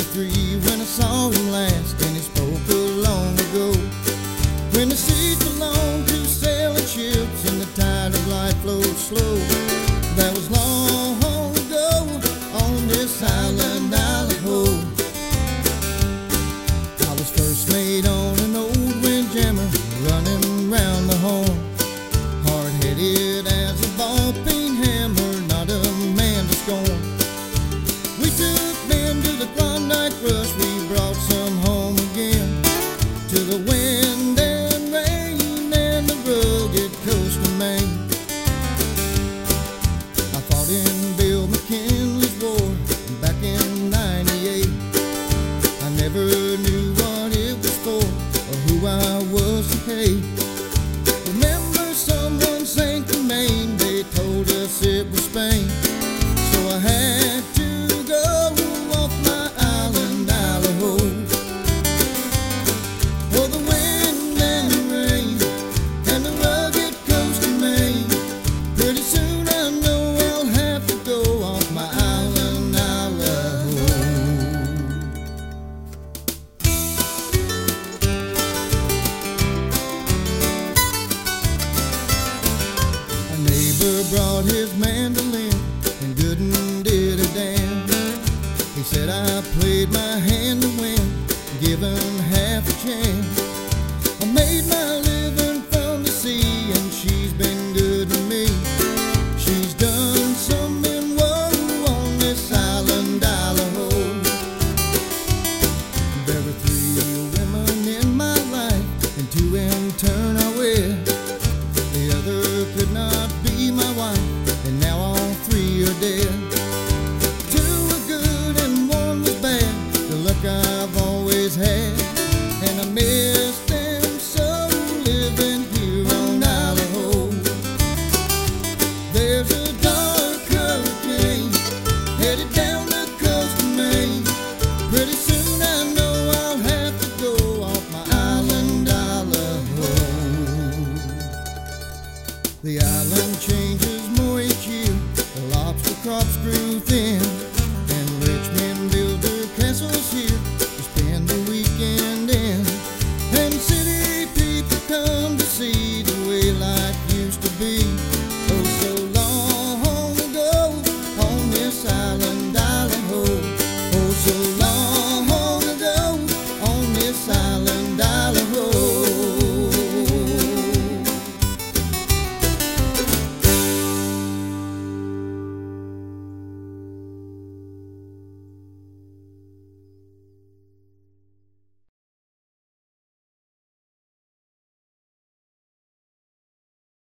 63 when I saw him last, and he spoke of long ago, when the seas belonged to sailing ships and the tide of life flowed slow. That was long ago on this island Idaho. I was first mate on an old windjammer, running round the horn, hard-headed as a ball-peen hammer, not a man to scorn. We took men to the Klondike rush, we brought some home again, to the wind and rain and the rugged coast of Maine. I fought in Bill McKinley's war back in '98. I never knew what it was for or who I was to hate. Remember someone sank the Maine, they told us it was Spain, so I had to go off my island Idaho. For the wind and the rain and the rugged coast of Maine, pretty soon I know I'll have to go off my island Idaho. A neighbor brought his mandolin and Gooden did a dance. He said I played my hand to win, given half a chance. I made my